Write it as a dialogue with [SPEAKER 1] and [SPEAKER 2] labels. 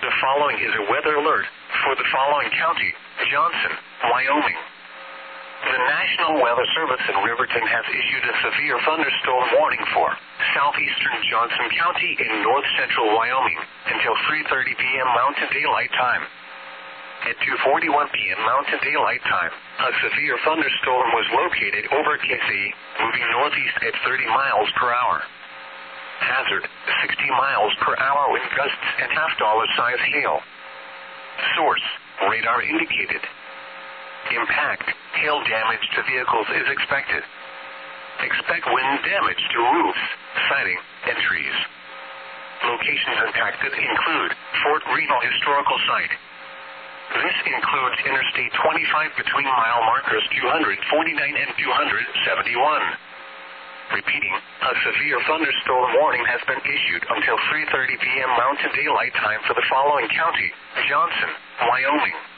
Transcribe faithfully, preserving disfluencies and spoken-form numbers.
[SPEAKER 1] The following is a weather alert for the following county: Johnson, Wyoming. The National Weather Service in Riverton has issued a severe thunderstorm warning for southeastern Johnson County in north central Wyoming until three thirty p.m. Mountain Daylight Time. At two forty-one p.m. Mountain Daylight Time, a severe thunderstorm was located over K C, moving northeast at thirty miles per hour. Hazard: sixty miles per hour wind gusts and half-dollar size hail. Source: radar indicated. Impact: hail damage to vehicles is expected. Expect wind damage to roofs, siding, and trees. Locations impacted include Fort Reno Historical Site. This includes Interstate twenty-five between mile markers two forty-nine and two seventy-one. Repeating, a severe thunderstorm warning has been issued until three thirty p.m. Mountain Daylight Time for the following county: Johnson, Wyoming.